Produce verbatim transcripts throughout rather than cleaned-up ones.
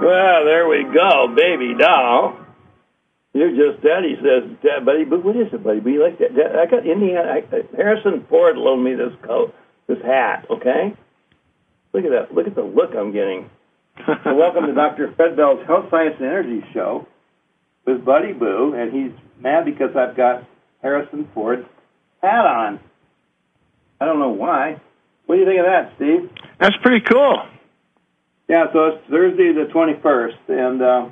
Well, there we go, baby doll. You're just that, he says, Dad, buddy, but what is it, buddy? But you like that? Dad, I got Indiana, I, Harrison Ford loaned me this coat, this hat, okay? Look at that. Look at the look I'm getting. So welcome to Doctor Fred Bell's Health, Science, and Energy Show with Buddy Boo, and he's mad because I've got Harrison Ford's hat on. I don't know why. What do you think of that, Steve? That's pretty cool. Yeah, so it's Thursday the twenty-first, and uh,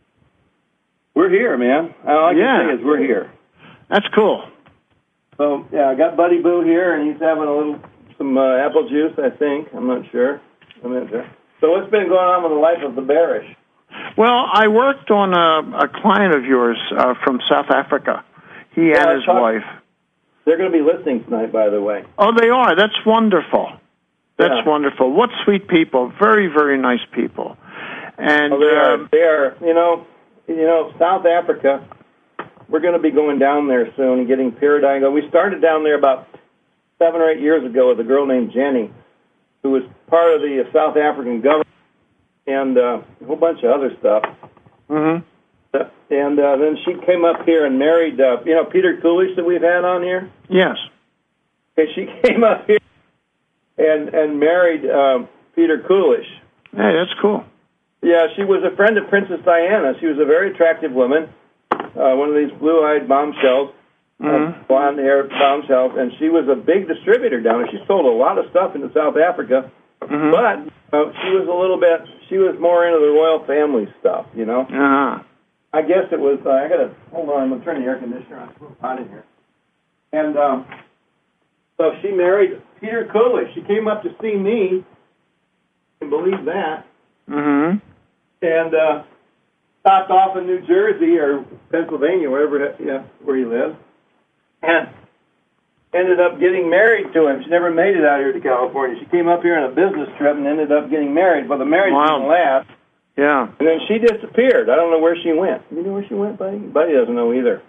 we're here, man. All I can yeah. say is we're here. That's cool. So, yeah, I got Buddy Boo here, and he's having a little, some uh, apple juice, I think. I'm not sure. I'm not sure. So what's been going on with the life of the bearish? Well, I worked on a, a client of yours uh, from South Africa. He yeah, and his talk, wife. They're going to be listening tonight, by the way. Oh, they are. That's wonderful. That's yeah. wonderful. What sweet people. Very, very nice people. And oh, they are. uh, They are. You know, you know, South Africa. We're going to be going down there soon and getting Pyridine. We started down there about seven or eight years ago with a girl named Jenny, who was part of the South African government and uh, a whole bunch of other stuff. Mm-hmm. And uh, then she came up here and married, uh, you know, Peter Coolidge that we've had on here. Yes. Okay, she came up here and and married um, Peter Coolidge. Hey, that's cool. Yeah, she was a friend of Princess Diana. She was a very attractive woman, uh, one of these blue-eyed bombshells, mm-hmm. uh, blonde-haired bombshells, and she was a big distributor down there. She sold a lot of stuff into South Africa, mm-hmm. but uh, she was a little bit, she was more into the royal family stuff, you know? Uh-huh. I guess it was, uh, I got to, hold on, I'm going to turn the air conditioner on. It's a little hot in here. And um, so she married Peter Coolidge. She came up to see me, you can believe that, mm-hmm. and uh, stopped off in New Jersey or Pennsylvania, wherever, yeah, where he lived, and ended up getting married to him. She never made it out here to California. She came up here on a business trip and ended up getting married. Well, the marriage wow. didn't last. Yeah. And then she disappeared. I don't know where she went. You know where she went, Buddy? Buddy doesn't know either.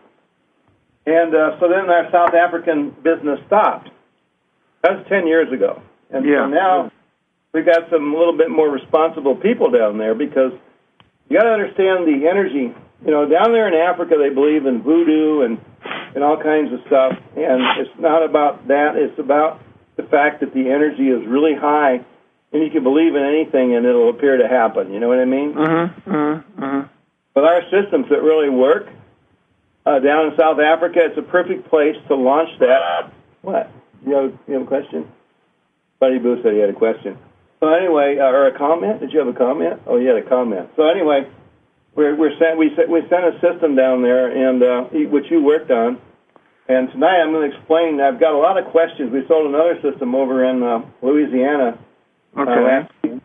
And uh, so then our South African business stopped. That was ten years ago. And yeah. so now we've got some a little bit more responsible people down there because you got to understand the energy. You know, down there in Africa, they believe in voodoo and, and all kinds of stuff. And it's not about that. It's about the fact that the energy is really high. And you can believe in anything, and it'll appear to happen. You know what I mean? Mm-hmm, mm-hmm, mm-hmm. With our systems that really work uh, down in South Africa, it's a perfect place to launch that. What? You have, you have a question? Buddy Boo said he had a question. So anyway, uh, or a comment? Did you have a comment? Oh, you had a comment. So anyway, we're, we're sent, we, we sent a system down there, and uh, which you worked on. And tonight I'm going to explain. I've got a lot of questions. We sold another system over in uh, Louisiana. Okay.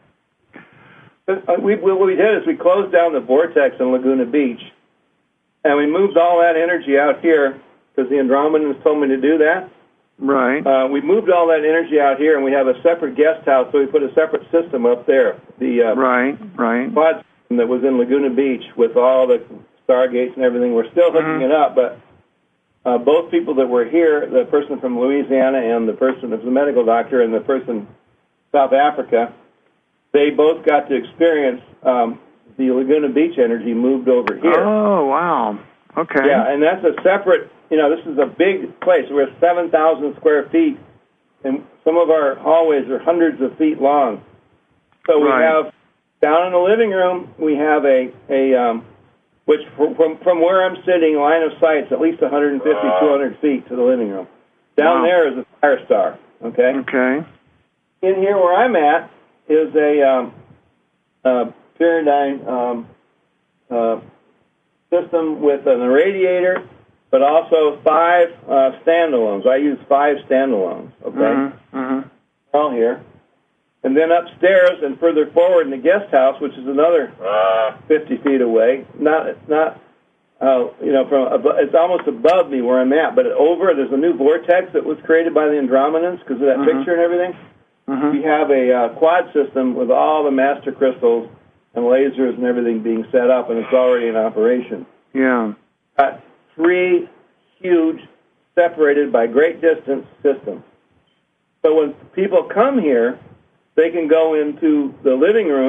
Uh, we, what we did is we closed down the vortex in Laguna Beach, and we moved all that energy out here because the Andromedans told me to do that. Right. Uh, we moved all that energy out here, and we have a separate guest house, so we put a separate system up there. The uh, right, right. quad system that was in Laguna Beach with all the stargates and everything. We're still hooking mm-hmm. it up, but uh, both people that were here, the person from Louisiana and the person that was the medical doctor and the person South Africa, they both got to experience um, the Laguna Beach energy moved over here. Oh, wow. Okay. Yeah, and that's a separate, you know, this is a big place. We're seven thousand square feet, and some of our hallways are hundreds of feet long. So we right. have, down in the living room, we have a, a um, which from, from where I'm sitting, line of sight, is at least one hundred fifty, two hundred feet to the living room. Down wow. there is a fire star, okay? Okay. In here where I'm at is a um, uh, Pyridine um, uh, system with an irradiator, but also five uh, standalones. I use five standalones, okay? Mm-hmm. Mm-hmm. All here. And then upstairs and further forward in the guest house, which is another fifty feet away, not, not uh, you know, from above, it's almost above me where I'm at, but over, there's a new vortex that was created by the Andromedans because of that mm-hmm. picture and everything. Mm-hmm. We have a uh, quad system with all the master crystals and lasers and everything being set up, and it's already in operation. Yeah. Got three huge, separated by great distance systems. So when people come here, they can go into the living room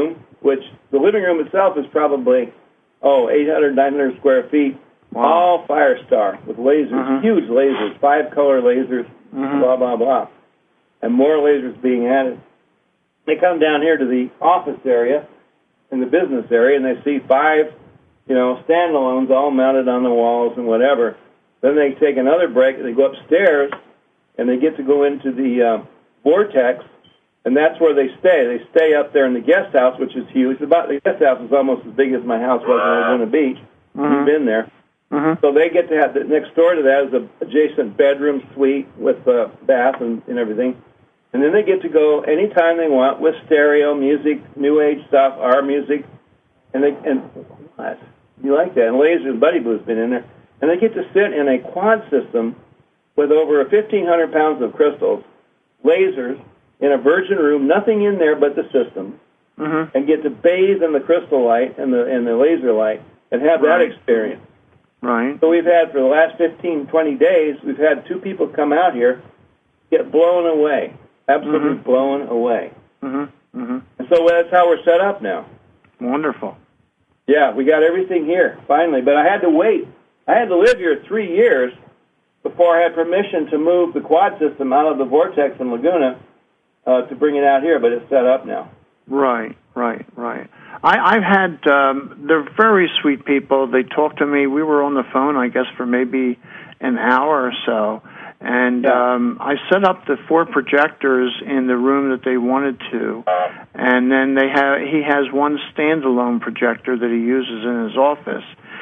which the living room itself is probably, oh, eight hundred, nine hundred square feet, wow. all Firestar with lasers, mm-hmm. huge lasers, five-color lasers, mm-hmm. blah, blah, blah, and more lasers being added. They come down here to the office area in the business area, and they see five, you know, standalones all mounted on the walls and whatever. Then they take another break, and they go upstairs, and they get to go into the uh, vortex, and that's where they stay. They stay up there in the guest house, which is huge. About the guest house is almost as big as my house was in Laguna Beach. Mm-hmm. You've been there. Mm-hmm. So they get to have, the, next door to that is an adjacent bedroom suite with a bath and, and everything. And then they get to go anytime they want with stereo, music, new age stuff, our music. And they, and what? You like that? And Laser and Buddy Boo's been in there. And they get to sit in a quad system with over fifteen hundred pounds of crystals, lasers, in a virgin room, nothing in there but the system, mm-hmm. and get to bathe in the crystal light and the and the laser light and have right. that experience. Right. So we've had, for the last fifteen, twenty days, we've had two people come out here, get blown away, absolutely mm-hmm. blown away. Mm-hmm. Mm-hmm. And so that's how we're set up now. Wonderful. Yeah, we got everything here, finally. But I had to wait. I had to live here three years before I had permission to move the quad system out of the vortex in Laguna uh, to bring it out here, but it's set up now. Right, right, right. I, I've had, um, they're very sweet people. They talked to me. We were on the phone, I guess, for maybe an hour or so. And yeah. um, I set up the four projectors in the room that they wanted to. And then they have, he has one standalone projector that he uses in his office.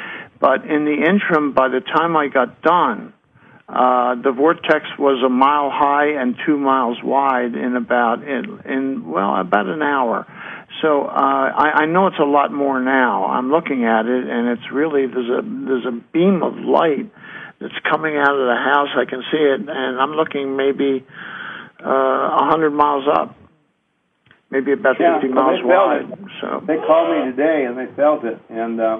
But in the interim, by the time I got done, uh, the vortex was a mile high and two miles wide in about, in, in well, about an hour. So uh, I, I know it's a lot more now. I'm looking at it, and it's really, there's a there's a beam of light that's coming out of the house. I can see it, and I'm looking maybe uh, one hundred miles up, maybe about yeah, fifty well, miles wide. It. So they called me today, and they felt it, and uh,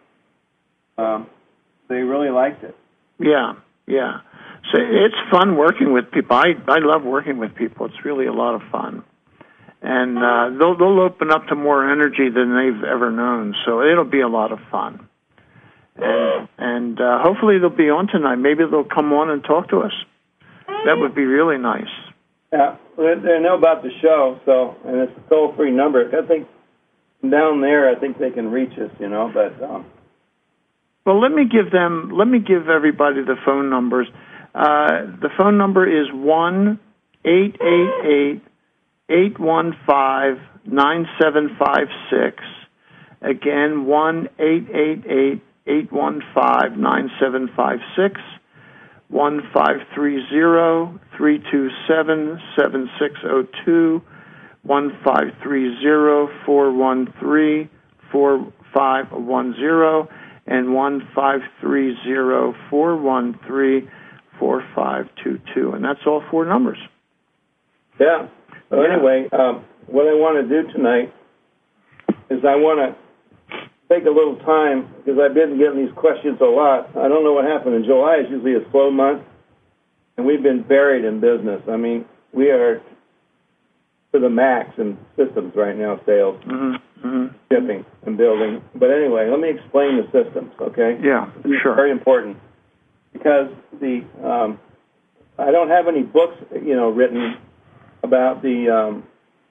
um, they really liked it. Yeah, yeah. So it's fun working with people. I I love working with people. It's really a lot of fun. And uh, they'll they'll open up to more energy than they've ever known. So it'll be a lot of fun. And and uh, hopefully they'll be on tonight. Maybe they'll come on and talk to us. That would be really nice. Yeah, they know about the show, so and it's a toll-free number. I think down there, I think they can reach us, you know. But um. well, let me give them. Let me give everybody the phone numbers. Uh, the phone number is one eight eight eight. eight one five, nine seven five six. Again, one eight eight eight, eight one five, nine seven five six. one five three zero, three two seven, seven six zero two. one five three zero, four one three, four five one zero. And one five three zero, four one three, four five two two. And that's all four numbers. Yeah. So yeah. Anyway, um, what I want to do tonight is I want to take a little time, because I've been getting these questions a lot. I don't know what happened. In July is usually a slow month, and we've been buried in business. I mean, we are to the max in systems right now, sales, mm-hmm. Mm-hmm. shipping, and building. But anyway, let me explain the systems, okay? Yeah, it's sure. Very important, because the um, I don't have any books, you know, written about the um,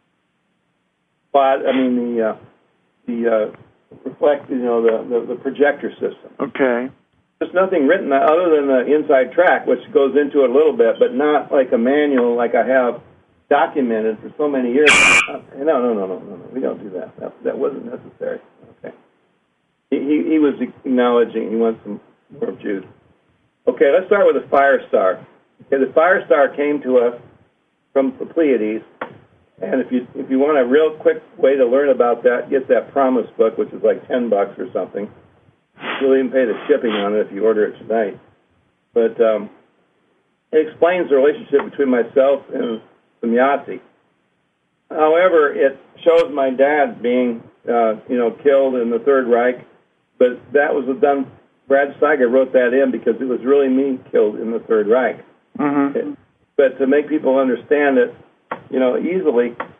plot. I mean the uh, the uh, reflect, you know, the, the the projector system. Okay. There's nothing written other than the inside track, which goes into it a little bit, but not like a manual like I have documented for so many years. No, no, no, no, no, no. We don't do that. That, that wasn't necessary. Okay. He, he he was acknowledging he wants some more Jews. Okay, let's start with the Firestar. Okay, the Firestar came to us from the Pleiades, and if you if you want a real quick way to learn about that, get that Promise book, which is like ten bucks or something. You'll even pay the shipping on it if you order it tonight. But um, it explains the relationship between myself and Semyati. However, it shows my dad being uh, you know killed in the Third Reich, but that was done. Brad Steiger wrote that in because it was really me killed in the Third Reich. Mm-hmm. It, But to make people understand it, you know, easily,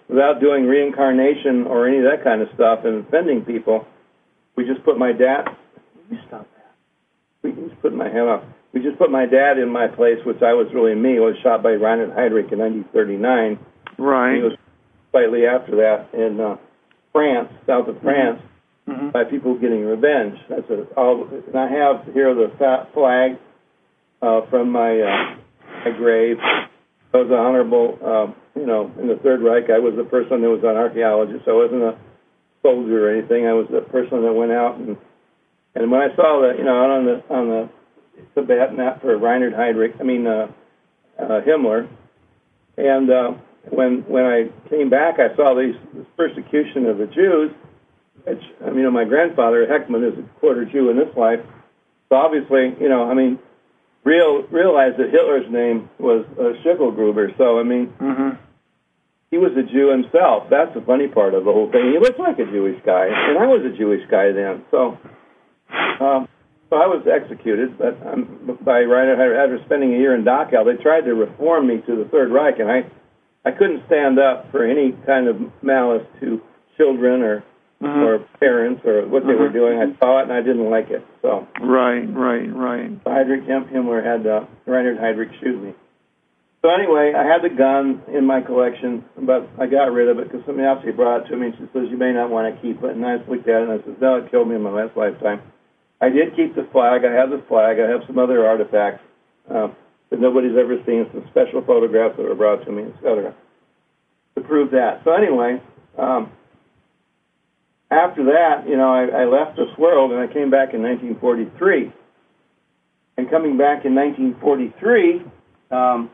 without doing reincarnation or any of that kind of stuff and offending people, we just put my dad. You stop that. We just put my hand off. We just put my dad in my place, which I was really me. I was shot by Reinhard Heydrich in nineteen thirty-nine. Right. He was slightly after that in uh, France, south of France, mm-hmm. by people getting revenge. That's a, all, and I have here the flag uh, from my, uh, my grave. I was an honorable, um, you know, in the Third Reich. I was the person that was an archaeologist. I wasn't a soldier or anything. I was the person that went out and and when I saw the, you know, out on the on the Tibet map for Reinhard Heydrich, I mean uh, uh, Himmler, and uh, when when I came back, I saw these this persecution of the Jews. Which, I mean, you know, my grandfather Heckman is a quarter Jew in this life, so obviously, you know, I mean, real realized that Hitler's name was uh, Schicklgruber. So I mean. Mm-hmm. He was a Jew himself. That's the funny part of the whole thing. He looked like a Jewish guy, and I was a Jewish guy then. So, um, so I was executed, but um, by Reinhard Heydrich. After spending a year in Dachau, they tried to reform me to the Third Reich, and I, I couldn't stand up for any kind of malice to children or mm-hmm. or parents or what they mm-hmm. were doing. I saw it and I didn't like it. So right, right, right. Heydrich Himmler had uh, Reinhard Heydrich shoot me. So anyway, I had the gun in my collection, but I got rid of it because somebody else brought it to me, and she says, you may not want to keep it. And I looked at it, and I said, no, it killed me in my last lifetime. I did keep the flag. I have the flag. I have some other artifacts uh, that nobody's ever seen, some special photographs that were brought to me, et cetera, to prove that. So anyway, um, after that, you know, I, I left this world, and I came back in nineteen forty-three. And coming back in nineteen forty-three, um,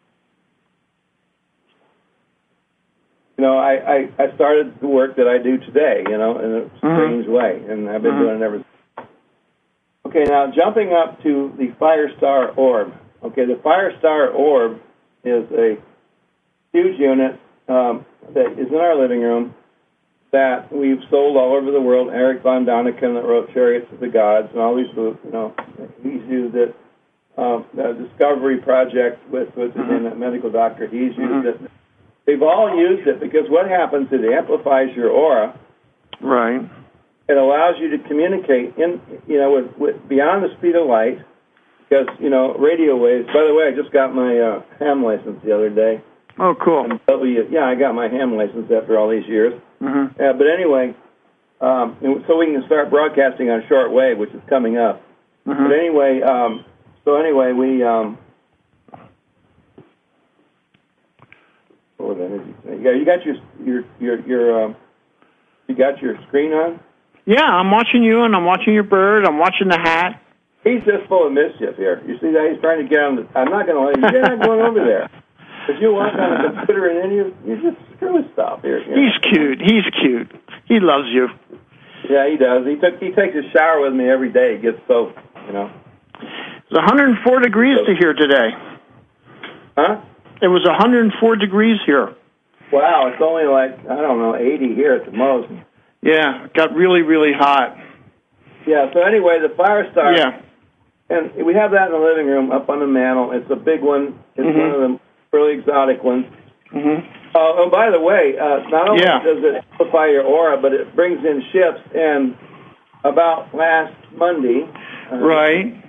You know, I, I, I started the work that I do today, you know, in a strange mm-hmm. way, and I've been mm-hmm. doing it ever since. Okay, now jumping up to the Firestar Orb. Okay, the Firestar Orb is a huge unit um, that is in our living room that we've sold all over the world. Eric von Daniken that wrote Chariots of the Gods and all these, you know, he's used it. Um, the Discovery Project with, with mm-hmm. the medical doctor, he's used mm-hmm. it. They've all used it because what happens is it amplifies your aura. Right. It allows you to communicate in, you know, with, with beyond the speed of light. Because, you know, radio waves. By the way, I just got my uh, ham license the other day. Oh, cool. W, yeah, I got my ham license after all these years. Mm-hmm. Uh, but anyway, um, so we can start broadcasting on short wave, which is coming up. Mm-hmm. But anyway, um, so anyway, we. Um, Yeah, you got your your your your um, you got your screen on? Yeah, I'm watching you, and I'm watching your bird. I'm watching the hat. He's just full of mischief here. You see that he's trying to get on the. I'm not going to let you. You're not going over there. If you walk on the computer and then you you just screw stuff here. You know? He's cute. He's cute. He loves you. Yeah, he does. He took he takes a shower with me every day. He gets soaked. You know. It's one hundred four degrees to here today. Huh? It was one hundred four degrees here. Wow, it's only like, I don't know, eighty here at the most. Yeah, it got really, really hot. Yeah, so anyway, the Firestar. Yeah. And we have that in the living room up on the mantle. It's a big one. It's mm-hmm. one of the really exotic ones. Mm-hmm. Uh, oh, by the way, uh, not only yeah. does it amplify your aura, but it brings in shifts. And about last Monday. Uh, right.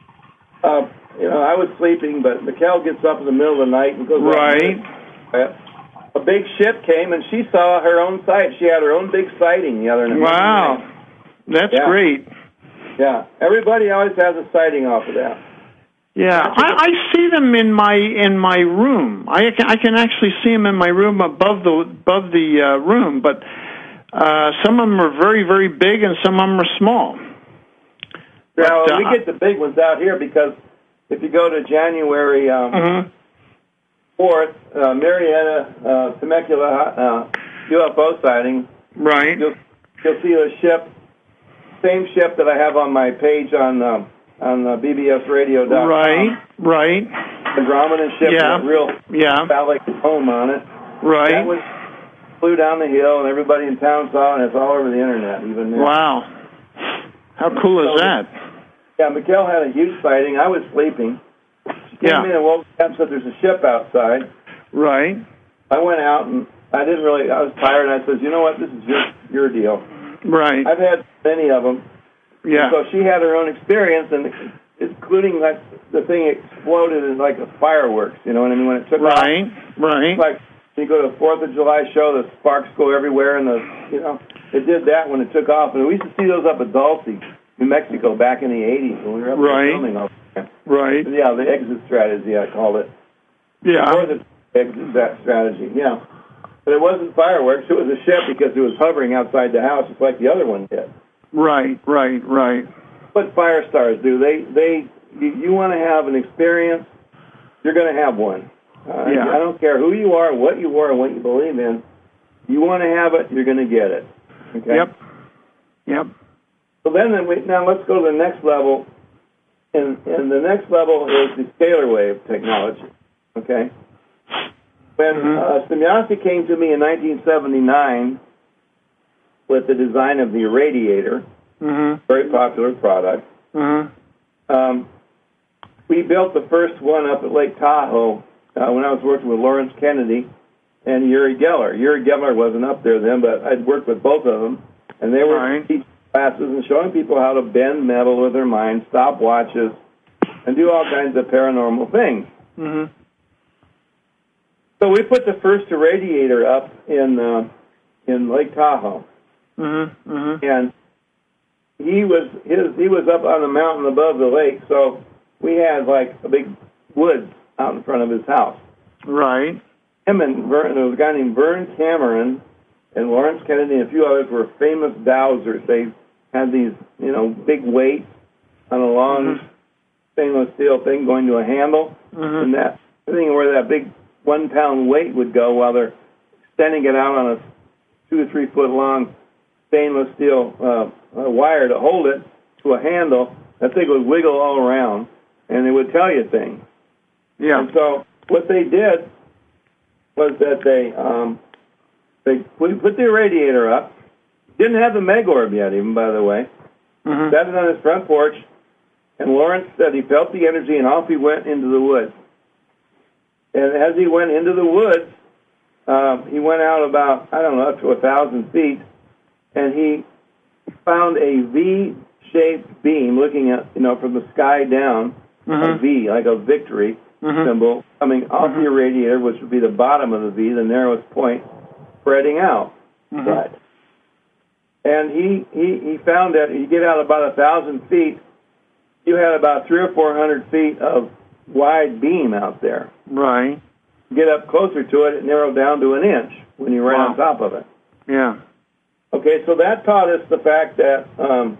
Uh, you know, I was sleeping, but Mikkel gets up in the middle of the night and goes right. Out. A big ship came, and she saw her own sight. She had her own big sighting the other night. Wow. That's yeah. great. Yeah. Everybody always has a sighting off of that. Yeah. I, I see them in my in my room. I can, I can actually see them in my room above the above the uh, room, but uh, some of them are very, very big, and some of them are small. But, well, uh, we get the big ones out here because if you go to January... Um, mm-hmm. fourth, uh, Marietta uh, Temecula uh, U F O sighting. Right. You'll, you'll see a ship, same ship that I have on my page on um, on uh, B B S radio dot com. Right, right. The Andromeda ship yeah. with a real yeah. phallic home on it. Right. That was flew down the hill, and everybody in town saw it, and it's all over the internet even now. Wow. How cool is so, that? Yeah, Mikkel had a huge sighting. I was sleeping. She came yeah. in and woke up and said there's a ship outside. Right. I went out and I didn't really. I was tired, and I said, you know what? This is your your deal. Right. I've had many of them. Yeah. So she had her own experience, and including like the thing exploded in like a fireworks. You know what I mean? When it took right. off. Right. Right. Like you go to the Fourth of July show, the sparks go everywhere, and the you know it did that when it took off. And we used to see those up at Dulce, New Mexico, back in the eighties when we were up right. there filming all the time. Right. Yeah, the exit strategy I called it. Yeah. Or the exit that strategy. Yeah. But it wasn't fireworks. It was a ship because it was hovering outside the house, just like the other one did. Right, right, right. What fire stars do, they, they, you, you want to have an experience, you're going to have one. Uh, yeah. I don't care who you are, what you are, and what you believe in. You want to have it, you're going to get it. Okay? Yep. Yep. So then, then we, now let's go to the next level, and, and the next level is the scalar wave technology. Okay. When mm-hmm. uh, Semyonov came to me in nineteen seventy-nine with the design of the irradiator, mm-hmm. very popular product, mm-hmm. um, we built the first one up at Lake Tahoe uh, when I was working with Lawrence Kennedy and Uri Geller. Uri Geller wasn't up there then, but I'd worked with both of them, and they were right. teaching classes and showing people how to bend metal with their mind, stop watches, and do all kinds of paranormal things. Mm-hmm. So we put the first irradiator up in uh, in Lake Tahoe, mm-hmm. Mm-hmm. and he was his he was up on the mountain above the lake. So we had like a big woods out in front of his house. Right. Him and Vern, there was a guy named Vern Cameron and Lawrence Kennedy and a few others were famous dowsers. They had these you know big weights on a long mm-hmm. stainless steel thing going to a handle, mm-hmm. and that thing where that big one-pound weight would go while they're extending it out on a two- or three-foot-long stainless steel uh, uh, wire to hold it to a handle. That thing would wiggle all around, and it would tell you things. Yeah. And so what they did was that they um, they put, put the irradiator up. Didn't have the Megorb yet, even, by the way. Mm-hmm. Set it on his front porch, and Lawrence said he felt the energy, and off he went into the woods. And as he went into the woods, um, he went out about, I don't know, up to a thousand feet, and he found a V-shaped beam looking at, you know, from the sky down, mm-hmm. a V, like a victory mm-hmm. symbol, coming off mm-hmm. the irradiator, which would be the bottom of the V, the narrowest point, spreading out. Mm-hmm. But, and he, he, he found that you get out about a thousand feet, you had about three or four hundred feet of wide beam out there. Right. Get up closer to it, it narrowed down to an inch when you ran wow. on top of it. Yeah. Okay, so that taught us the fact that um,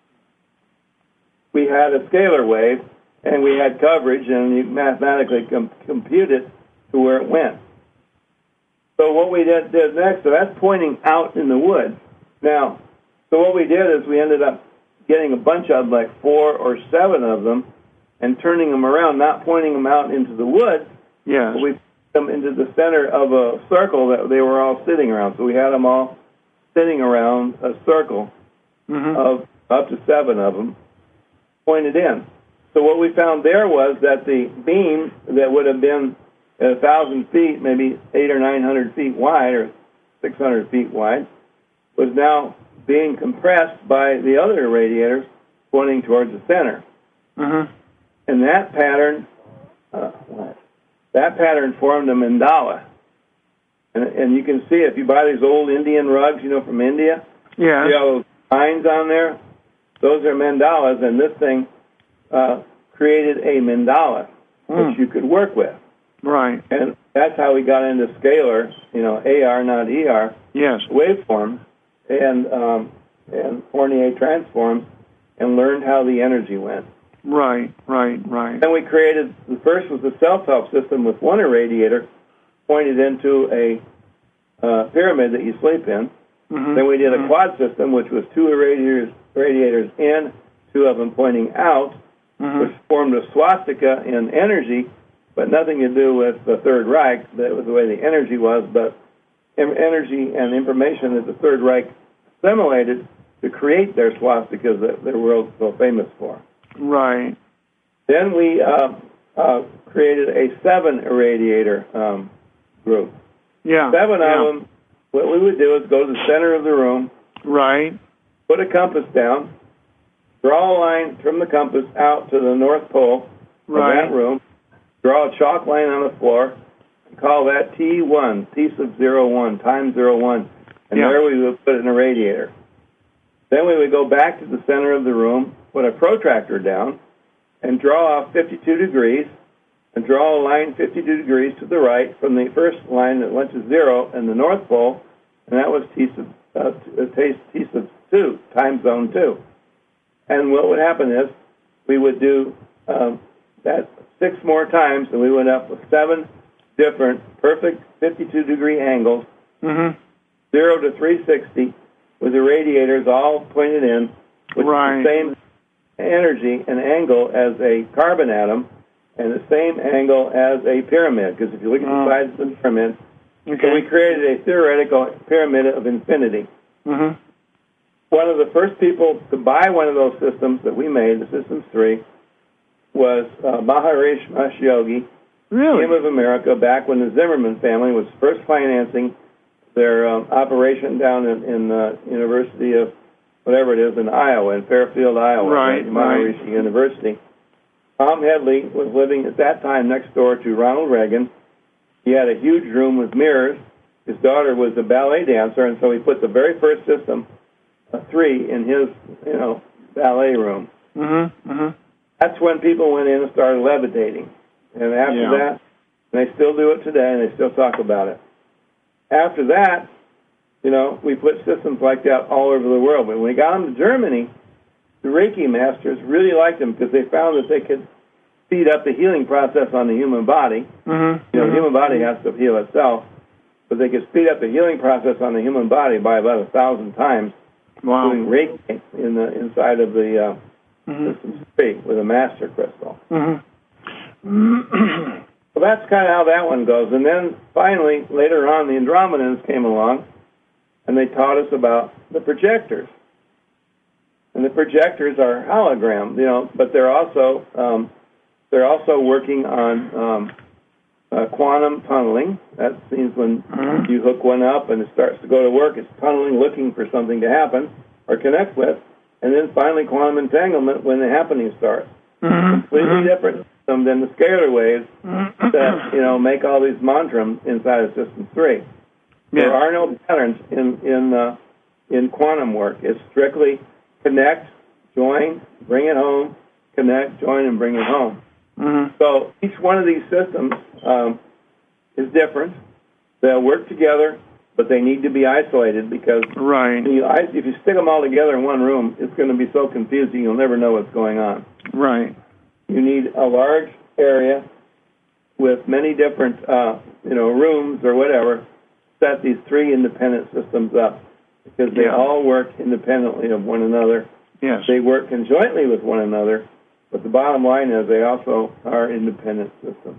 we had a scalar wave, and we had coverage, and you mathematically com- compute it to where it went. So what we did, did next, so that's pointing out in the woods. Now, so what we did is we ended up getting a bunch of, like four or seven of them, and turning them around, not pointing them out into the woods. Yes. But we put them into the center of a circle that they were all sitting around. So we had them all sitting around a circle mm-hmm. of up to seven of them pointed in. So what we found there was that the beam that would have been at a thousand feet, maybe eight or nine hundred feet wide, or six hundred feet wide, was now being compressed by the other irradiators pointing towards the center. Mm-hmm. And that pattern, uh, what? that pattern formed a mandala. And, and you can see if you buy these old Indian rugs, you know, from India. Yeah. See all those lines on there? Those are mandalas, and this thing uh, created a mandala, mm. which you could work with. Right. And that's how we got into scalar, you know, A R, not E R, yes. waveforms, and um, and Fourier transforms, and learned how the energy went. Right, right, right. Then we created, the first was the self-help system with one irradiator pointed into a uh, pyramid that you sleep in. Mm-hmm. Then we did a mm-hmm. quad system, which was two irradiators, irradiators in, two of them pointing out, mm-hmm. which formed a swastika in energy, but nothing to do with the Third Reich. That was the way the energy was, but energy and information that the Third Reich assimilated to create their swastikas that they're world so famous for. Right. Then we uh, uh, created a seven irradiator um, group. Yeah. Seven yeah. of them, what we would do is go to the center of the room. Right. Put a compass down. Draw a line from the compass out to the North Pole right. of that room. Draw a chalk line on the floor. And call that T one, piece of zero one, time zero one. And yeah. there we would put it in a radiator. Then we would go back to the center of the room, put a protractor down, and draw off fifty-two degrees, and draw a line fifty-two degrees to the right from the first line that went to zero in the North Pole, and that was T sub, uh, T sub two, time zone two. And what would happen is we would do um, that six more times, and we went up with seven different perfect fifty-two degree angles, mm-hmm. zero to three sixty, with the radiators all pointed in, with right. the same energy and angle as a carbon atom, and the same angle as a pyramid. Because if you look at oh. the sides of the pyramid, okay. so we created a theoretical pyramid of infinity. Mm-hmm. One of the first people to buy one of those systems that we made, the Systems three, was uh, Maharishi Mahesh Yogi, really? Team of America, back when the Zimmerman family was first financing their um, operation down in, in uh, University of, whatever it is, in Iowa, in Fairfield, Iowa, right, Maharishi right. University. Tom Headley was living at that time next door to Ronald Reagan. He had a huge room with mirrors. His daughter was a ballet dancer, and so he put the very first system, a three, in his, you know, ballet room. Mm-hmm, mm-hmm. That's when people went in and started levitating. And after yeah. that, and they still do it today, and they still talk about it. After that, you know, we put systems like that all over the world. But when we got them to Germany, the Reiki masters really liked them because they found that they could speed up the healing process on the human body. Mm-hmm. You know, mm-hmm. the human body has to heal itself, but they could speed up the healing process on the human body by about a thousand times. Wow. Doing Reiki in the inside of the uh, mm-hmm. Systems three with a master crystal. Mm-hmm. So that's kind of how that one goes. And then finally, later on, the Andromedans came along, and they taught us about the projectors. And the projectors are hologram, you know, but they're also um, they're also working on um, uh, quantum tunneling. That means when mm-hmm. you hook one up and it starts to go to work, it's tunneling, looking for something to happen or connect with. And then finally, quantum entanglement when the happening starts. Mm-hmm. Completely mm-hmm. different than the scalar waves that, you know, make all these mantras inside of System three. Yeah. There are no patterns in in uh, in quantum work. It's strictly connect, join, bring it home, connect, join, and bring it home. Mm-hmm. So each one of these systems um, is different. They'll work together, but they need to be isolated because right. when you, if you stick them all together in one room, it's going to be so confusing you'll never know what's going on. Right. You need a large area with many different, uh, you know, rooms or whatever. Set these three independent systems up because they yeah. all work independently of one another. Yes. They work conjointly with one another, but the bottom line is they also are independent systems.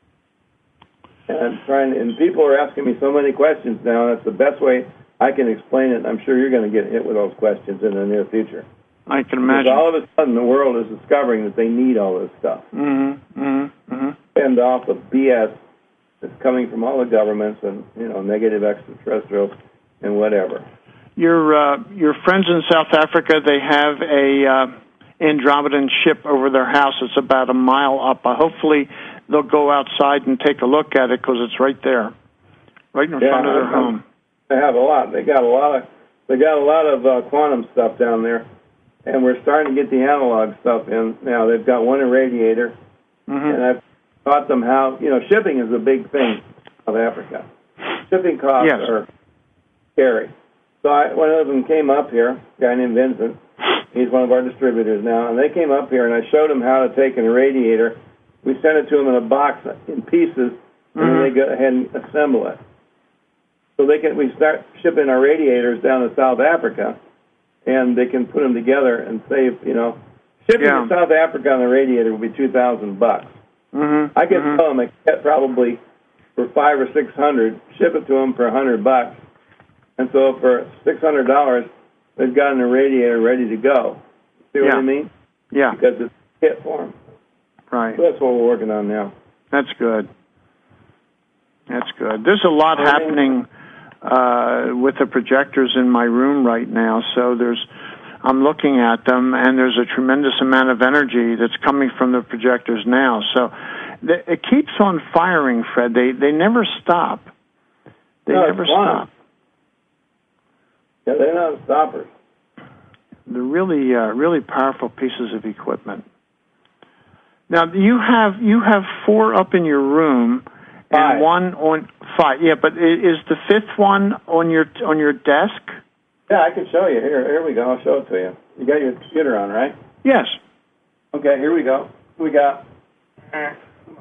And I'm trying, to, and people are asking me so many questions now. That's the best way I can explain it. And I'm sure you're going to get hit with those questions in the near future. I can imagine. Because all of a sudden, the world is discovering that they need all this stuff. Mm-hmm. Mm-hmm. Mm-hmm. Spend off of B S that's coming from all the governments and, you know, negative extraterrestrials and whatever. Your uh, your friends in South Africa, they have a uh, Andromedan ship over their house. It's about a mile up. Uh, hopefully, they'll go outside and take a look at it because it's right there, right in yeah, front of their I, home. They have a lot. They got a lot of they got a lot of uh, quantum stuff down there. And we're starting to get the analog stuff in now. They've got one irradiator, mm-hmm. and I've taught them how, you know, shipping is a big thing in South Africa. Shipping costs yes. are scary. So I, one of them came up here, a guy named Vincent. He's one of our distributors now. And they came up here, and I showed them how to take an irradiator. We sent it to them in a box in pieces, and mm-hmm. then they go ahead and assemble it. So they can. We start shipping our radiators down to South Africa, and they can put them together and save, you know, shipping yeah. to South Africa on the radiator would be two thousand bucks. Mm-hmm. I could mm-hmm. tell them I get probably for five or six hundred, ship it to them for a hundred bucks, and so for six hundred dollars, they've got an irradiator ready to go. See what yeah. I mean? Yeah. Because it's a hit for them. Right. So that's what we're working on now. That's good. That's good. There's a lot Okay. happening uh, with the projectors in my room right now. So there's, I'm looking at them, and there's a tremendous amount of energy that's coming from the projectors now. So th- it keeps on firing, Fred. They they never stop. They No, never it's fun. stop. Yeah, they're not stoppers. They're really uh, really powerful pieces of equipment. Now you have you have four up in your room. Five. And one on five, yeah. But i- is the fifth one on your on your desk? Yeah, I can show you. Here, here we go. I'll show it to you. You got your computer on, right? Yes. Okay, here we go. We got. Yeah,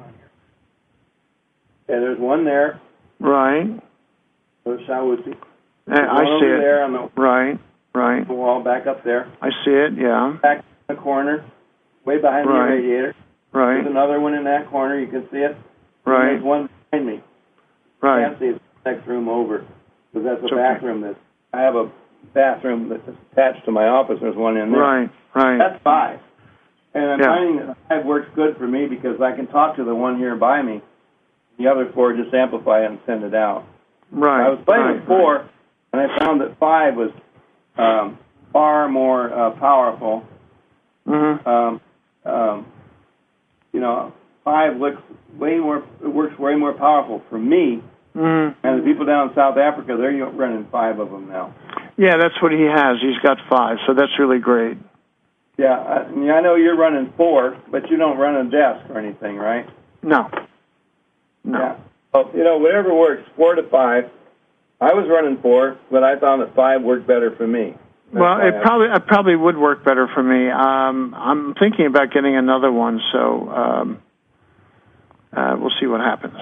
there's one there. Right. So shall we see? Uh, I One see over it. there on the Right. Right. wall, back up there. I see it. Yeah. Back in the corner, way behind Right. the radiator. Right. There's another one in that corner. You can see it. And Right. there's one behind me. Right. Can't see it. Next room over, because that's a It's okay. bathroom. That I have a bathroom that's attached to my office. There's one in there. Right. Right. That's five. And I'm Yeah. finding that five works good for me because I can talk to the one here by me. The other four just amplify it and send it out. Right. I was playing right. with four, and I found that five was um, far more uh, powerful. Mm-hmm. Um, um, you know, five looks way more. It works way more powerful for me. Mm-hmm. And the people down in South Africa, they're running five of them now. Yeah, that's what he has. He's got five, so that's really great. Yeah, I, I mean, I know you're running four, but you don't run a desk or anything, right? No. No. Yeah. Well, you know, whatever works, four to five. I was running four, but I found that five worked better for me. That's Well, why it I- probably it probably would work better for me. Um, I'm thinking about getting another one, so um, uh, we'll see what happens.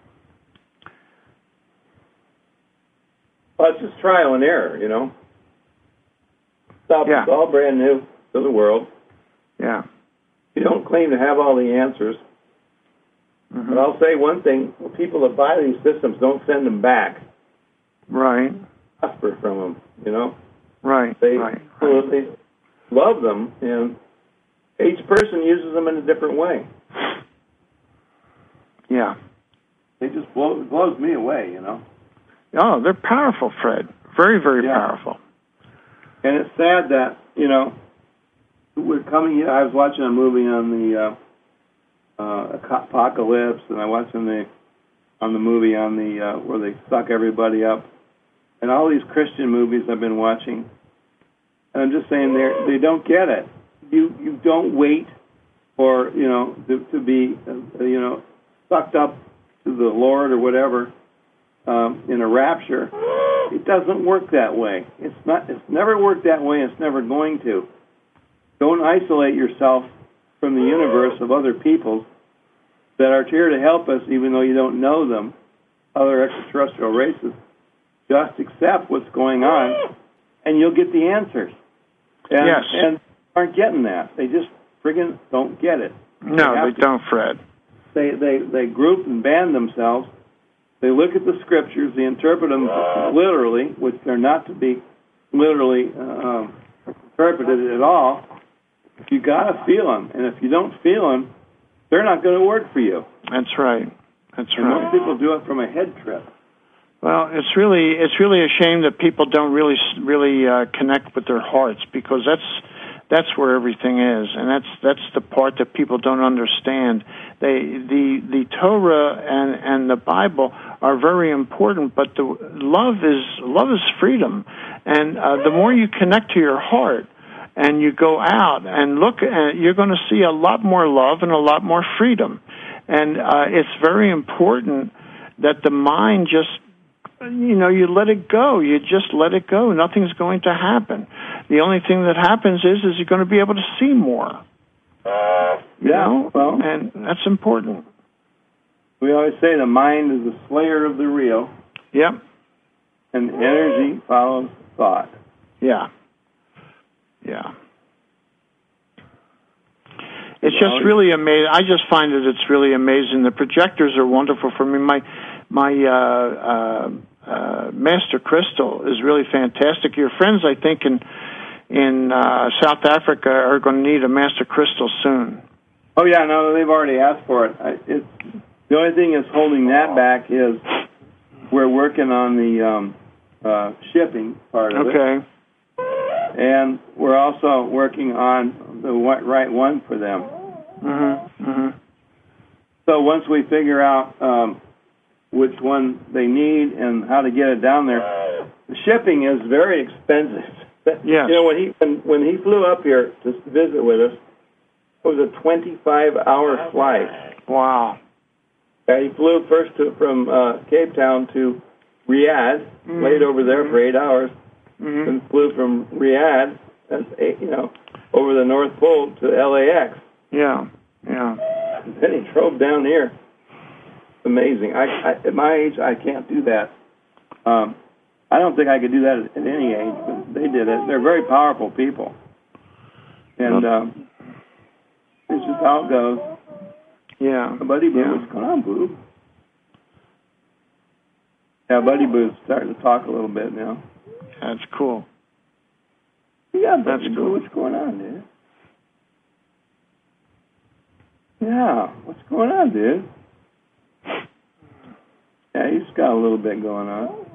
Well, it's just trial and error, you know. Stuff Yeah. It's all brand new to the world. Yeah. You don't claim to have all the answers. Mm-hmm. But I'll say one thing: people that buy these systems don't send them back. Right. Prosper from them, you know. Right. They right. absolutely love them, and each person uses them in a different way. Yeah. They just blow it blows me away, you know. Oh, they're powerful, Fred. Very, very Yeah. powerful. And it's sad that, you know, we're coming. I was watching a movie on the uh, uh, apocalypse, and I watched on the on the movie on the uh, where they suck everybody up, and all these Christian movies I've been watching. And I'm just saying they they don't get it. You you don't wait for you know to, to be uh, you know sucked up to the Lord or whatever um, in a rapture. It doesn't work that way. It's not. It's never worked that way. It's never going to. Don't isolate yourself from the universe of other peoples that are here to help us, even though you don't know them, other extraterrestrial races. Just accept what's going on, and you'll get the answers. And, Yes. and aren't getting that. They just friggin' don't get it. No, have they to- don't, Fred. They, they, they group and band themselves. They look at the scriptures. They interpret them literally, which they're not to be literally uh, um, interpreted at all. You got to feel them, and if you don't feel them, they're not going to work for you. That's right. That's And right. most people do it from a head trip. Well, it's really it's really a shame that people don't really really uh, connect with their hearts, because that's that's where everything is, and that's that's the part that people don't understand. They the the Torah and and the Bible are very important, but the love is love is freedom, and uh, the more you connect to your heart and you go out and look, uh, you're going to see a lot more love and a lot more freedom, and uh, it's very important that the mind just, you know, you let it go. You just let it go. Nothing's going to happen. The only thing that happens is, is you're going to be able to see more. You Yeah, know? well- and that's important. We always say the mind is the slayer of the real, Yep. and energy follows thought. Yeah. Yeah. It's just really amazing. I just find that it's really amazing. The projectors are wonderful for me. My my uh, uh, uh, Master Crystal is really fantastic. Your friends, I think, in in uh, South Africa are going to need a Master Crystal soon. Oh yeah, no, they've already asked for it. I, it's The only thing that's holding that back is we're working on the um, uh, shipping part of okay. it. And we're also working on the right one for them. Mm-hmm. Mm-hmm. So once we figure out um, which one they need and how to get it down there, the shipping is very expensive. Yes. You know, when he when, when he flew up here to visit with us, it was a twenty-five hour flight. Wow. Uh, he flew first to, from uh, Cape Town to Riyadh, mm-hmm. laid over there for eight hours, mm-hmm. and flew from Riyadh, that's eight, you know, over the North Pole to L A X. Yeah, yeah. And then he drove down here. Amazing. I, I, at my age, I can't do that. Um, I don't think I could do that at, at any age, but they did it. They're very powerful people. And um, it's just how it goes. Yeah. Buddy Boo, yeah. what's going on, Boo? Yeah, Buddy Boo's starting to talk a little bit now. That's cool. Yeah, Buddy That's Boo, cool. what's going on, dude? Yeah, what's going on, dude? Yeah, he's got a little bit going on.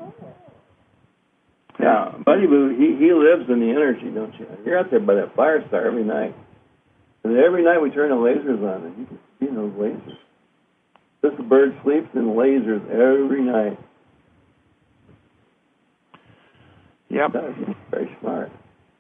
Yeah, Buddy Boo, he, he lives in the energy, don't you? You're out there by that fire star every night. And every night we turn the lasers on, and you can see those lasers. This bird sleeps in lasers every night. Yep. He's very smart.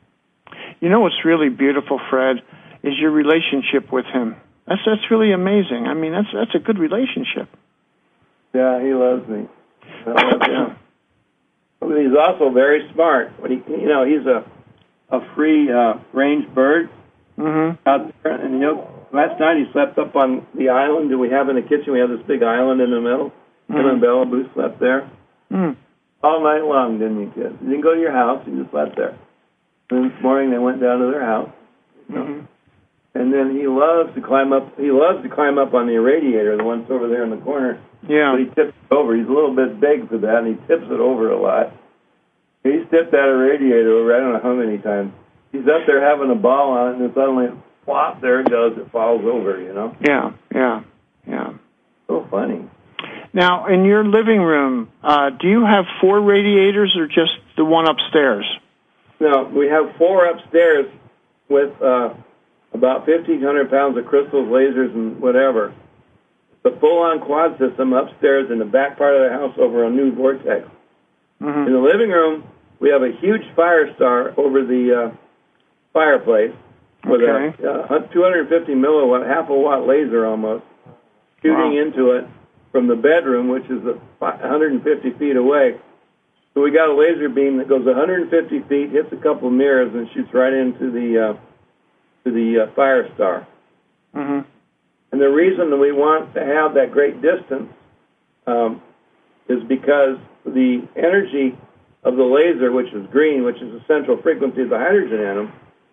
You know what's really beautiful, Fred, is your relationship with him. That's that's really amazing. I mean, that's that's a good relationship. Yeah, he loves me. I love him. But he's also very smart. When he, you know, he's a a free uh, range bird mm-hmm. out there, and you know, last night he slept up on the island that we have in the kitchen. We have this big island in the middle. Mm-hmm. Him and Bella Boo slept there mm. all night long, didn't you, kids? You didn't go to your house. You just slept there. And this morning they went down to their house. You know? Mm-hmm. And then he loves to climb up. He loves to climb up on the irradiator, the one that's over there in the corner. Yeah. But he tips it over. He's a little bit big for that, and he tips it over a lot. He's tipped that irradiator over I don't know how many times. He's up there having a ball on it, and suddenly, flop, there it goes. It falls over, you know? Yeah, yeah, yeah. So funny. Now, in your living room, uh, do you have four radiators or just the one upstairs? No, we have four upstairs with uh, about fifteen hundred pounds of crystals, lasers, and whatever. The full-on quad system upstairs in the back part of the house over a new vortex. Mm-hmm. In the living room, we have a huge fire star over the uh, fireplace with okay. a uh, two hundred fifty milliwatt, half a watt laser almost, shooting wow. into it from the bedroom, which is one hundred fifty feet away. So we got a laser beam that goes one hundred fifty feet, hits a couple of mirrors, and shoots right into the uh, to the uh, fire star. Mm-hmm. And the reason that we want to have that great distance um, is because the energy of the laser, which is green, which is the central frequency of the hydrogen atom,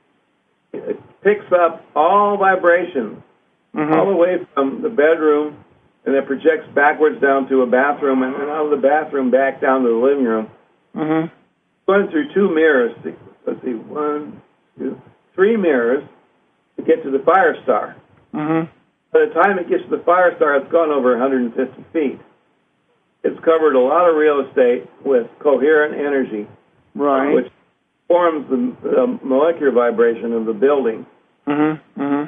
it picks up all vibrations mm-hmm. all the way from the bedroom, and it projects backwards down to a bathroom, and then out of the bathroom back down to the living room. Mm-hmm. Going through two mirrors, let's see, one, two, three mirrors to get to the fire star. Mm-hmm. By the time it gets to the fire star, it's gone over one hundred fifty feet. It's covered a lot of real estate with coherent energy, right, which forms the, the molecular vibration of the building. Mm-hmm. Mm-hmm.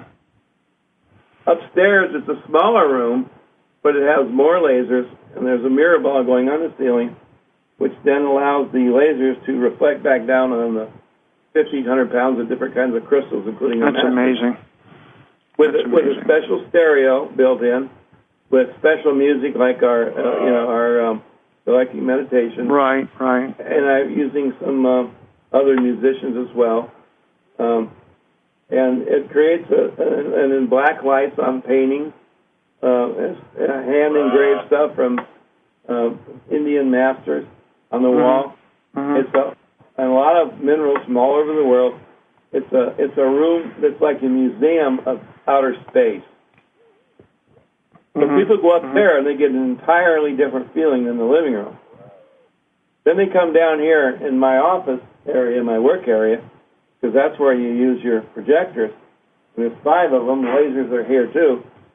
Upstairs, it's a smaller room, but it has more lasers, and there's a mirror ball going on the ceiling, which then allows the lasers to reflect back down on the fifteen hundred pounds of different kinds of crystals, including That's the amazing. With That's a, with amazing. a special stereo built in, with special music like our uh, you know our um, Galactic Meditation, Right, right. and I'm using some uh, other musicians as well, um, and it creates a, a, and in black lights on paintings, uh, hand engraved stuff from uh, Indian masters on the mm-hmm. wall. Mm-hmm. It's a and a lot of minerals from all over the world. It's a it's a room that's like a museum of outer space. But mm-hmm. people go up mm-hmm. there and they get an entirely different feeling than the living room. Then they come down here in my office area, my work area, because that's where you use your projectors. And there's five of them. The lasers are here too.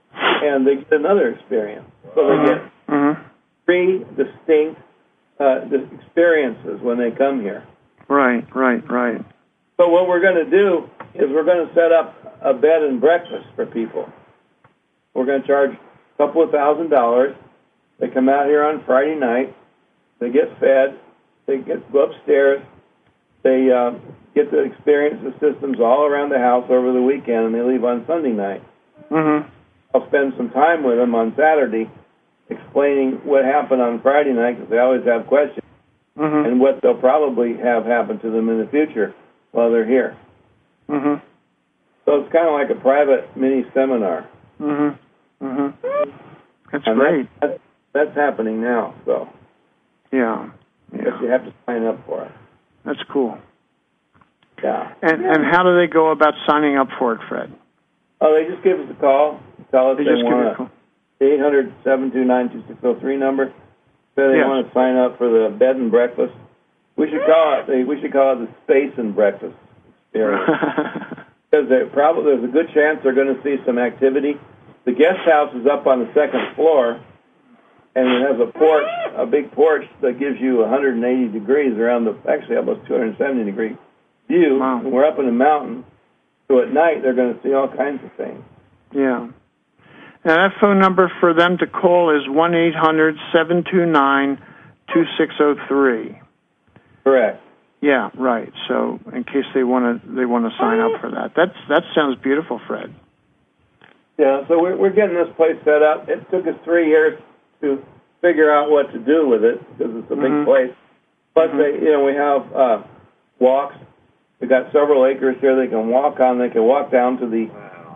and they get another experience. So they get Mm-hmm. three distinct uh, experiences when they come here. Right, right, right. So what we're going to do is we're going to set up a bed and breakfast for people. We're going to charge a couple of thousand dollars. They come out here on Friday night. They get fed. They get go upstairs. They uh, get to experience the systems all around the house over the weekend, and they leave on Sunday night. Mm-hmm. I'll spend some time with them on Saturday explaining what happened on Friday night, because they always have questions, mm-hmm. and what they'll probably have happen to them in the future while they're here. Mm-hmm. So it's kind of like a private mini seminar. Mm-hmm. Mm-hmm. That's and great. That's, that's happening now, so. Yeah. yeah. But you have to sign up for it. That's cool. Yeah. And yeah. and how do they go about signing up for it, Fred? Oh, they just give us a call. Tell us they, they just want give you a call. eight hundred, seven two nine, two six zero three number. Say they yes. want to sign up for the bed and breakfast. We should call it. We should call it the space and breakfast experience. Because there probably there's a good chance they're going to see some activity. The guest house is up on the second floor, and it has a porch, a big porch that gives you one hundred eighty degrees around the, actually almost two hundred seventy degree view. Wow. And we're up in the mountain, so at night they're going to see all kinds of things. Yeah. Now that phone number for them to call is one eight hundred, seven two nine, two six zero three. Correct. Yeah, right. So in case they want to they want to sign up for that. That's that sounds beautiful, Fred. Yeah, so we're we're getting this place set up. It took us three years to figure out what to do with it because it's a big mm-hmm. place. Plus, mm-hmm. they, you know, we have uh, walks. We got several acres here they can walk on. They can walk down to the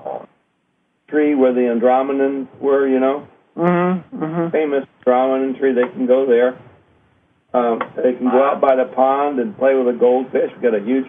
tree where the Andromedans were. You know, mm-hmm. Mm-hmm. famous Andromedan tree. They can go there. Um, they can go out by the pond and play with a goldfish. We've got a huge.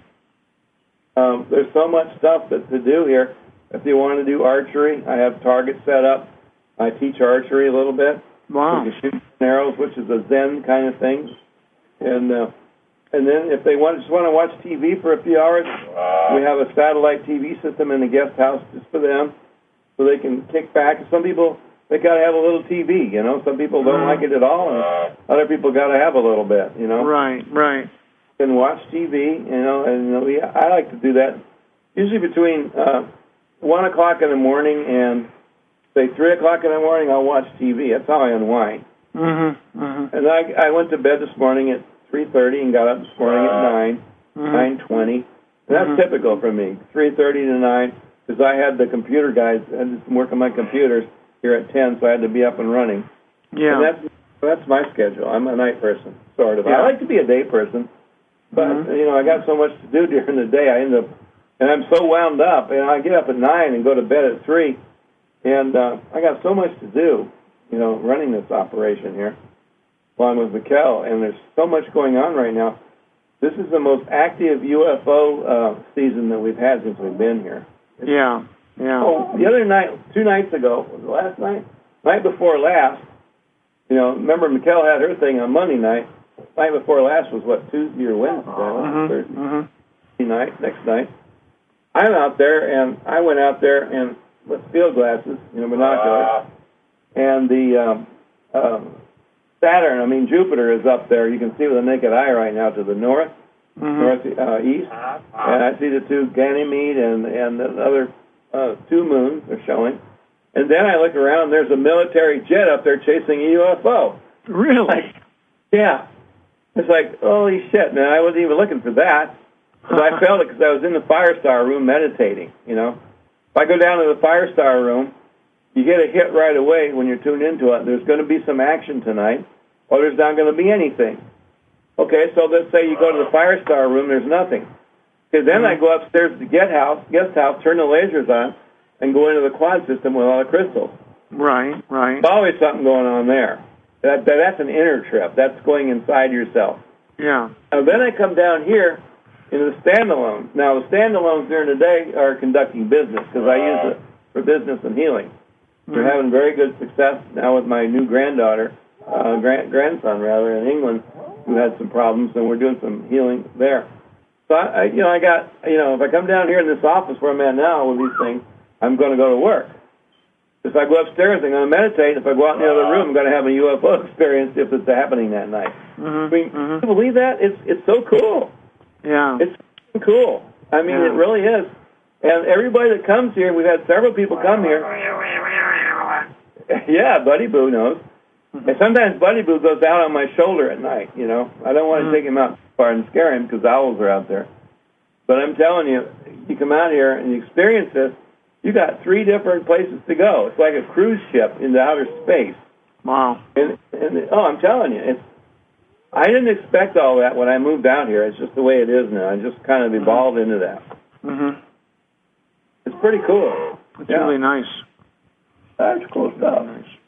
Um, there's so much stuff that to do here. If you want to do archery, I have targets set up. I teach archery a little bit. Wow. You can shoot arrows, which is a Zen kind of thing. And uh, and then if they want just want to watch T V for a few hours, we have a satellite T V system in the guest house just for them, so they can kick back. Some people, they got to have a little T V, you know. Some people don't like it at all, and other people got to have a little bit, you know. Right, right. And watch T V, you know, and you know, we, I like to do that usually between uh, one o'clock in the morning and say three o'clock in the morning. I'll watch T V. That's how I unwind. Mm-hmm. Mm-hmm. And I I went to bed this morning at three thirty and got up this morning at nine, mm-hmm. nine twenty. And that's mm-hmm. typical for me, three thirty to nine, because I had the computer guys. I had to work on my computers here at ten, so I had to be up and running. Yeah. And that's that's my schedule. I'm a night person, sort of. Yeah. I like to be a day person, but mm-hmm. you know I got so much to do during the day. I end up, and I'm so wound up. And I get up at nine and go to bed at three, and uh, I got so much to do. You know, running this operation here, along with Mikkel, and there's so much going on right now. This is the most active U F O uh, season that we've had since we've been here. It's, yeah, yeah. Oh, the other night, two nights ago, was it last night? Night before last, you know, remember Mikkel had her thing on Monday night. Night before last was, what, Tuesday or Wednesday? Mm-hmm. Thursday Mm-hmm. night, next night. I'm out there, and I went out there and with field glasses, you know, binoculars, and the um, um, Saturn, I mean Jupiter, is up there. You can see with the naked eye right now to the north, mm-hmm. north uh, east, and I see the two Ganymede and and the other uh, two moons are showing. And then I look around, there's a military jet up there chasing a U F O. Really? Like, yeah. It's like, holy shit, man, I wasn't even looking for that. But I felt it because I was in the Firestar room meditating, you know. If I go down to the Firestar room, you get a hit right away when you're tuned into it. There's going to be some action tonight, or there's not going to be anything. Okay, so let's say you go to the Firestar room, there's nothing. Okay, then mm-hmm. I go upstairs to the guest house, guest house, turn the lasers on, and go into the quad system with all the crystals. Right, right. There's always something going on there. That, that That's an inner trip. That's going inside yourself. Yeah. Now, then I come down here into the standalones. Now, the standalones during the day are conducting business because I use it for business and healing. Mm-hmm. We're having very good success now with my new granddaughter, uh, grand, grandson rather, in England, who had some problems, and we're doing some healing there. So, I, I, you know, I got, you know, if I come down here in this office where I'm at now with these things, I'm going to go to work. If I go upstairs, I'm going to meditate. If I go out in the other room, I'm going to have a U F O experience if it's happening that night. Mm-hmm. I mean, mm-hmm. can you believe that? It's it's so cool. Yeah. It's cool. I mean, yeah. it really is. And everybody that comes here, we've had several people come here. Yeah, Buddy Boo knows. Mm-hmm. And sometimes Buddy Boo goes out on my shoulder at night, you know. I don't want to mm-hmm. take him out too far and scare him because owls are out there. But I'm telling you, you come out here and you experience this, you got three different places to go. It's like a cruise ship into outer space. Wow. And, and oh, I'm telling you, it's. I didn't expect all that when I moved out here. It's just the way it is now. I just kind of evolved mm-hmm. into that. Mm-hmm. It's pretty cool. It's yeah. really nice. That's cool stuff. Really nice.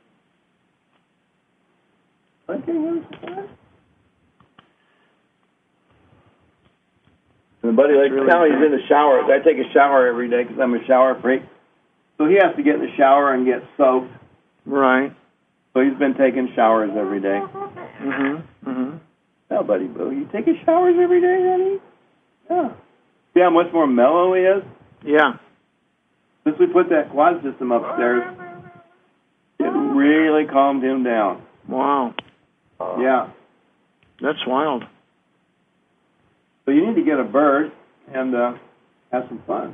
And buddy, like really now, he's in the shower. I take a shower every day because I'm a shower freak. So he has to get in the shower and get soaked. Right. So he's been taking showers every day. Mm-hmm. Mm-hmm. Now, Buddy Boo, you taking showers every day, honey? Yeah. See how much more mellow he is? Yeah. Since we put that quad system upstairs, it really calmed him down. Wow. Yeah. That's wild. So you need to get a bird and uh, have some fun.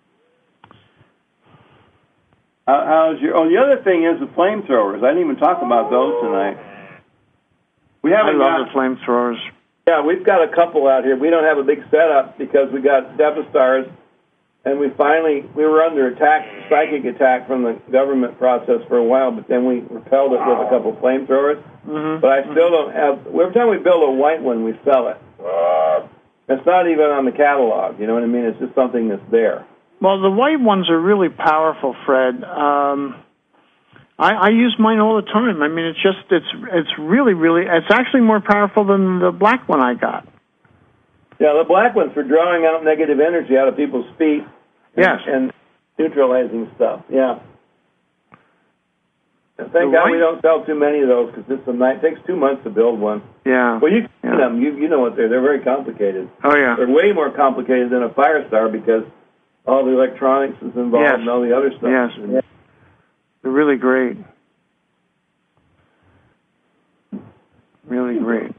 How, how's your? Oh, the other thing is the flamethrowers. I didn't even talk about those tonight. We haven't I love got, the flamethrowers. Yeah, we've got a couple out here. We don't have a big setup because we got Death-Stars, and we finally we were under attack, psychic attack from the government process for a while, but then we repelled it with a couple flamethrowers. Mm-hmm. But I still don't have. Every time we build a white one, we sell it. It's not even on the catalog. You know what I mean? It's just something that's there. Well, the white ones are really powerful, Fred. Um, I, I use mine all the time. I mean, it's just it's it's really really it's actually more powerful than the black one I got. Yeah, the black one's for drawing out negative energy out of people's feet. And, yes, and neutralizing stuff. Yeah. Thank the God white? we don't sell too many of those because it's a night. It takes two months to build one. Yeah. Well, you yeah. see them. You you know what they're. They're very complicated. Oh yeah. They're way more complicated than a Firestar because all the electronics is involved yes. and all the other stuff. Yes. Yeah. They're really great. Really great.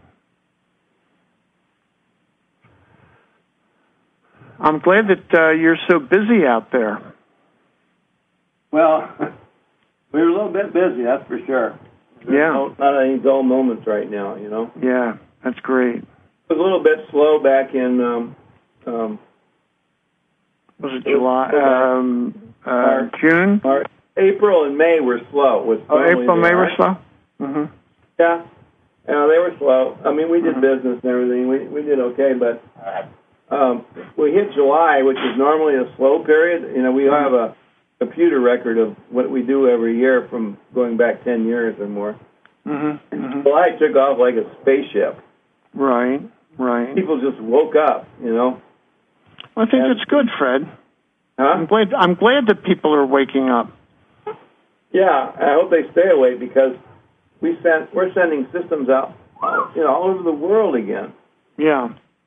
I'm glad that uh, you're so busy out there. Well, we were a little bit busy, that's for sure. There's yeah. No, not any dull moments right now, you know. Yeah, that's great. It was a little bit slow back in. Um, um, was it July? Um, uh, March, June? March. April and May were slow. Was oh, April, May were slow. Mm-hmm. Yeah, yeah, they were slow. I mean, we did mm-hmm. business and everything. We we did okay, but um, we hit July, which is normally a slow period. You know, we have a computer record of what we do every year from going back ten years or more. Mm-hmm. Mm-hmm. July took off like a spaceship. Right, right. People just woke up, you know. I think and, it's good, Fred. Huh? I'm glad. I'm glad that people are waking up. Yeah, I hope they stay awake because we sent we're sending systems out, you know, all over the world again. Yeah.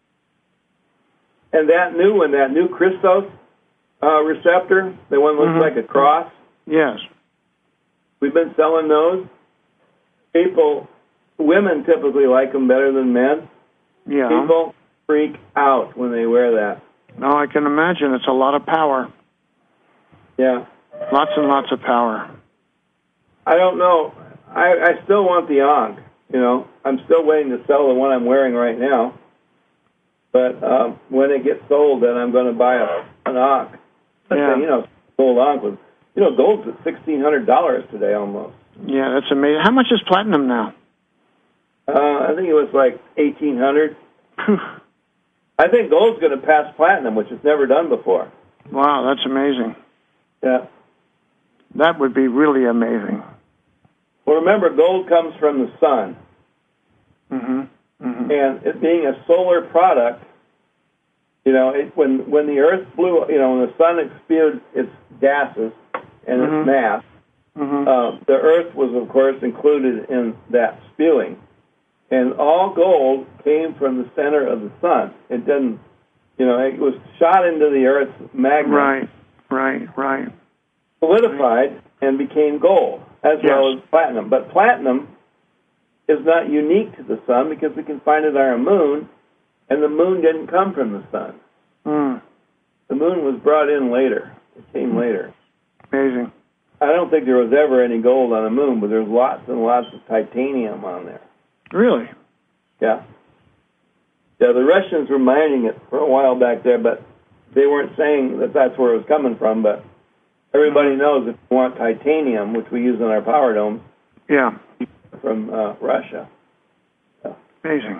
And that new one, that new Christos uh, receptor, the one that looks mm-hmm. like a cross. Yes. We've been selling those. People, women typically like them better than men. Yeah. People freak out when they wear that. No, I can imagine. It's a lot of power. Yeah. Lots and lots of power. I don't know. I, I still want the Ankh. You know, I'm still waiting to sell the one I'm wearing right now. But um, when it gets sold, then I'm going to buy a, an Ankh. Yeah. You know, gold Ankh was, you know, gold's at sixteen hundred dollars today almost. Yeah, that's amazing. How much is platinum now? Uh, I think it was like eighteen hundred. I think gold's going to pass platinum, which it's never done before. Wow, that's amazing. Yeah. That would be really amazing. Well, remember, gold comes from the sun. Mm-hmm. Mm-hmm. And it being a solar product, you know, it, when when the Earth blew, you know, when the sun spewed its gases and mm-hmm. its mass, mm-hmm. uh, the Earth was, of course, included in that spewing. And all gold came from the center of the sun. It didn't, you know, it was shot into the Earth's magma. Right, right, right. Solidified, and became gold, as Yes. well as platinum. But platinum is not unique to the sun because we can find it on our moon, and the moon didn't come from the sun. Mm. The moon was brought in later. It came later. Amazing. I don't think there was ever any gold on the moon, but there's lots and lots of titanium on there. Really? Yeah. Yeah, the Russians were mining it for a while back there, but they weren't saying that that's where it was coming from. But everybody knows if you want titanium, which we use in our power domes, Yeah. from uh, Russia. Yeah. Amazing.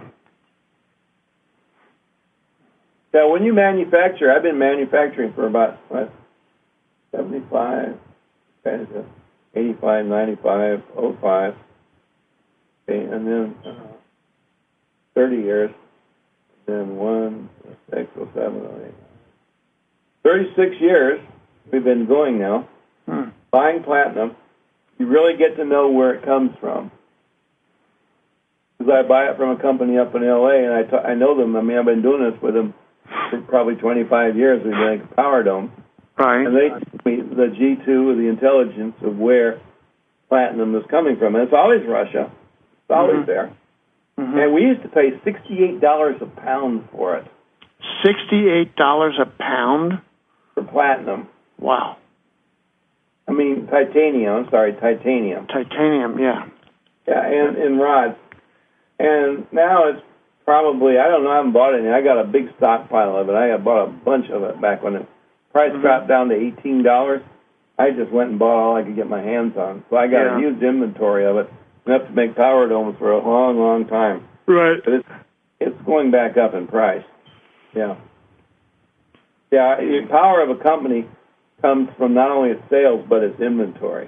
Yeah, when you manufacture, I've been manufacturing for about what, seventy-five, eighty-five, ninety-five, oh five, okay, and then uh, thirty years, then one, six, oh seven, oh eight. thirty-six years we've been going now, Hmm. buying platinum. You really get to know where it comes from. Because I buy it from a company up in L A, and I, t- I know them. I mean, I've been doing this with them for probably twenty-five years. We make a power dome. Right. And they tell me the G two, the intelligence of where platinum is coming from. And it's always Russia. It's always Mhm. there. Mm-hmm. And we used to pay sixty-eight dollars a pound for it, sixty-eight dollars a pound? for platinum. Wow. I mean, titanium. I'm sorry, titanium. Titanium, yeah. Yeah, and in rods. And now it's probably, I don't know, I haven't bought any. I got a big stockpile of it. I bought a bunch of it back when the price Mhm. dropped down to eighteen dollars. I just went and bought all I could get my hands on. So I got Yeah. a huge inventory of it, enough to make power domes for a long, long time. Right. But it's, it's going back up in price. Yeah. Yeah, the power of a company comes from not only its sales, but its inventory.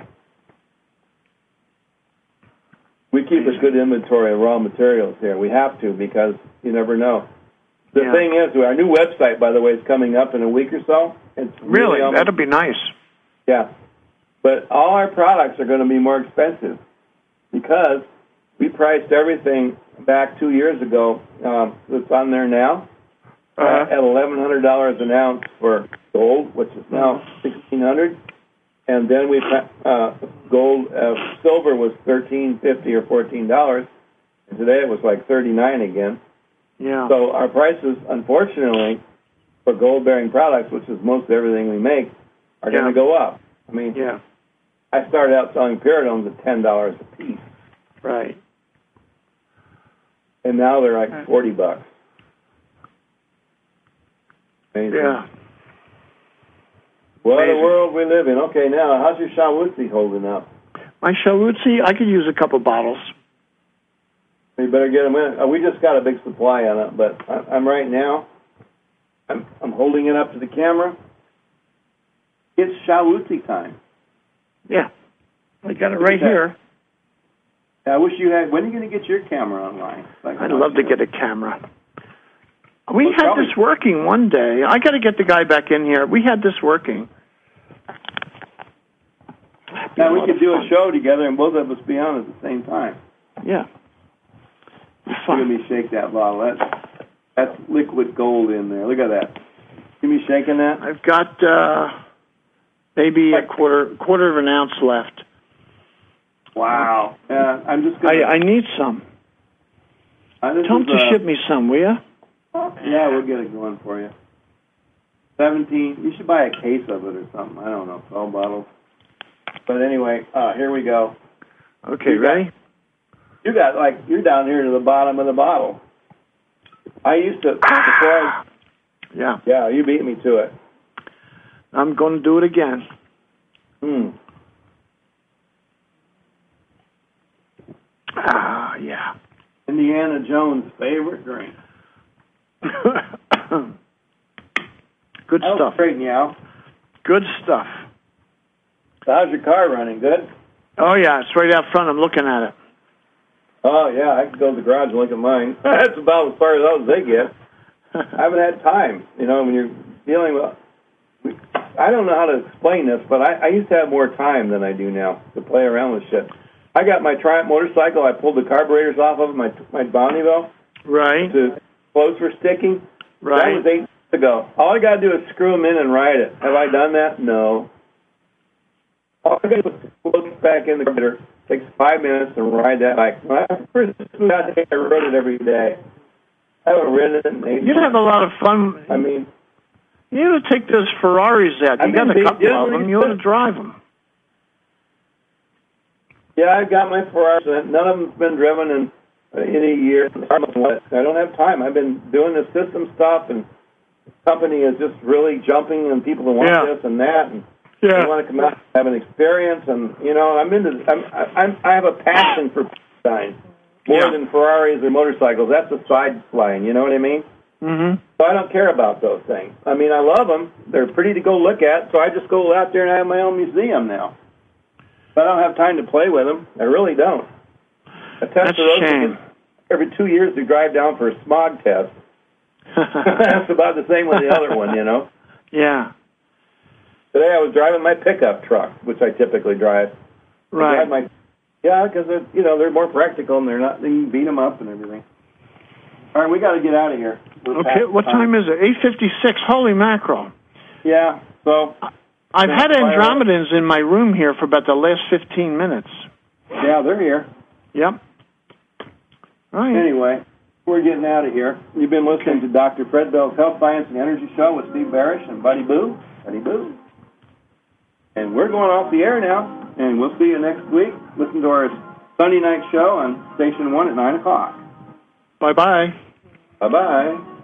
We keep a good inventory of raw materials here. We have to because you never know. The Yeah. thing is, our new website, by the way, is coming up in a week or so. It's Really? almost, That'd be nice. yeah. But all our products are going to be more expensive because we priced everything back two years ago um, that's on there now uh, Uh-huh. at eleven hundred dollars an ounce for gold, which is now sixteen hundred dollars. And then we uh, gold, uh, silver was thirteen fifty or fourteen dollars, and today it was like thirty-nine again. Yeah. So our prices, unfortunately, for gold-bearing products, which is most everything we make, are Yeah. going to go up. I mean, Yeah. I started out selling Paradomes at ten dollars a piece, Right. and now they're like forty bucks. Amazing. Yeah. What a Amazing. world we live in. Okay, now how's your Shawutzi holding up? My Shawutzi, I could use a couple bottles. You better get them in. Uh, we just got a big supply on it, but I, I'm right now. I'm I'm holding it up to the camera. It's Shawutzi time. Yeah. I got it Look right at that. here. I wish you had. When are you going to get your camera online? So I can I'd watch love to it. get a camera. We Well, had probably- this working one day. I got to get the guy back in here. We had this working. Now we lot could of do a fun. show together and both of us be on at the same time. Yeah. It's Look at fun. me shake that bottle. That's that's liquid gold in there. Look at that. See me shaking that? I've got uh, maybe a quarter quarter of an ounce left. Wow. Yeah, I'm just gonna. I, I need some. uh, this Tell him is, to uh, ship me some, will you? Yeah, we'll get it going for you. Seventeen. You should buy a case of it or something. I don't know. twelve bottles. But anyway, uh, here we go. Okay, You got- ready? You got like you're down here to the bottom of the bottle. I used to before I. Yeah. Yeah, you beat me to it. I'm going to do it again. Hmm. Ah, yeah. Indiana Jones' favorite drink. Good That was stuff. great, Meow. Good stuff. So how's your car running? Good? Oh, yeah, it's right out front. I'm looking at it. Oh, yeah, I can go to the garage and look at mine. That's about as far as those they get. I haven't had time. You know, when you're dealing with... I don't know how to explain this, but I, I used to have more time than I do now to play around with shit. I got my Triumph motorcycle. I pulled the carburetors off of it, my, my Bonneville. Right. The clothes were sticking. That Right. was eight months ago. All I got to do is screw them in and ride it. Have I done that? No. All I got to do is look back in the computer, takes five minutes to ride that bike. When I first moved out here, I rode it every day. I haven't ridden it in eight You'd have a lot of fun. I mean, you ought to take those Ferraris out. You I've got been a couple beat- of them. You ought to drive them. yeah, I've got my Ferrari. None of them's been driven in uh, any year. I don't have time. I've been doing the system stuff, and the company is just really jumping, and people want Yeah. this and that, and Yeah. they want to come out and have an experience. And you know, I'm into. I'm, I'm I have a passion for signs more Yeah. than Ferraris or motorcycles. That's a side line. You know what I mean? Mm-hmm. So I don't care about those things. I mean, I love them. They're pretty to go look at. So I just go out there and I have my own museum now. But I don't have time to play with them. I really don't. I test That's the a roads shame. every two years to drive down for a smog test. That's about the same with the other one, you know. Yeah. Today I was driving my pickup truck, which I typically drive. I Right. drive my, yeah, because you know they're more practical and they're not. You can beat them up and everything. All right, we got to get out of here. We're Okay. past What time is it? eight fifty-six. Holy mackerel. Yeah. So. I've Yeah, had fire up. Andromedans in my room here for about the last fifteen minutes. Yeah, they're here. Yep. All right. Anyway, we're getting out of here. You've been listening to Doctor Fred Bell's Health, Science, and Energy Show with Steve Barish and Buddy Boo. Buddy Boo. And we're going off the air now, and we'll see you next week. Listen to our Sunday night show on Station one at nine o'clock. Bye-bye. Bye-bye.